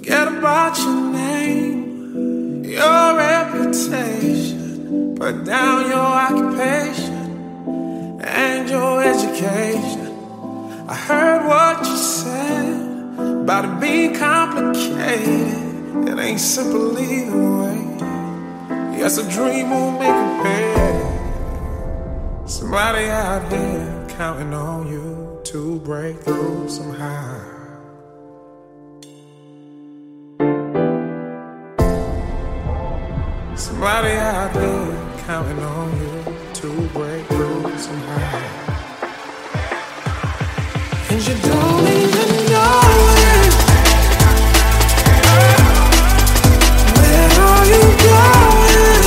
Forget about your name, your reputation. Put down your occupation and your education. I heard what you said about it being complicated. It ain't simple either way. Yes, a dream won't make it pay. Somebody out here counting on you to break through somehow. Somebody out there counting on you to break through somehow. And you don't even know it. Where are you going?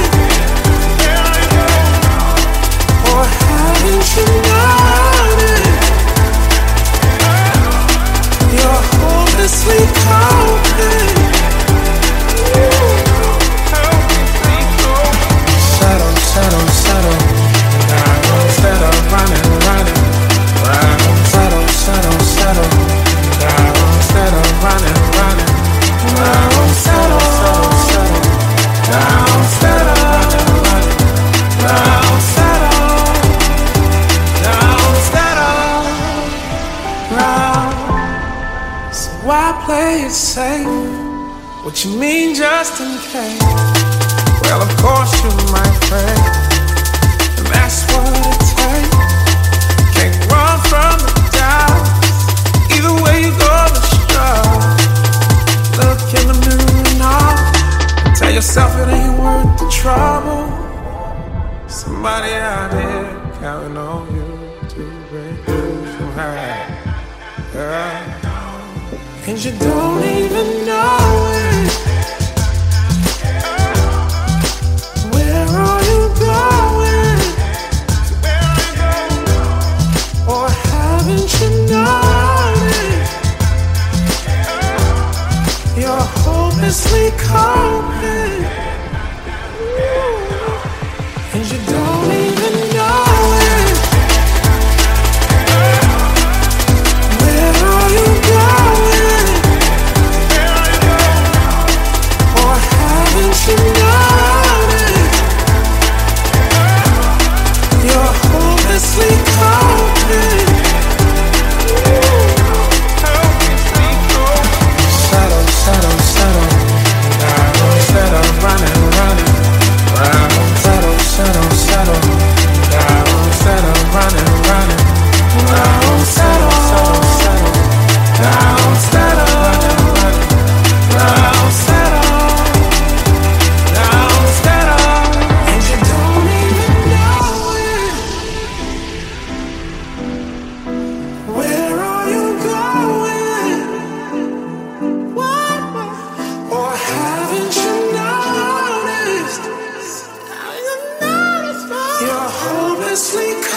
Or haven't you known it? You're hopelessly coping. Settle, settle, down. Instead of running, running round. Settle, settle, settle, down. Instead of running, running round. Settle, settle, settle, down. Instead of running, running round. Settle, down. Settle, round. So why play it safe? What you mean just in case? Well, of course you might pray, and that's what it takes. Can't run from the doubts. Either way you gonna struggle. Look in the mirror now and tell yourself it ain't worth the trouble. Somebody out there counting on you to break through somehow. And you don't even know it. Where are you going? Or haven't you noticed? You're hopelessly coping. And you don't even know it. Where are you going? Or haven't you noticed? You're hopelessly coping. Settle, settle, settle down. Instead of running, running round. Settle, settle, settle down. Instead of running, running round. Settle, settle, settle down. Instead of running, running round. Settle down, settle. And you don't even know it. Where are you going? What? Or haven't you noticed? You're hopelessly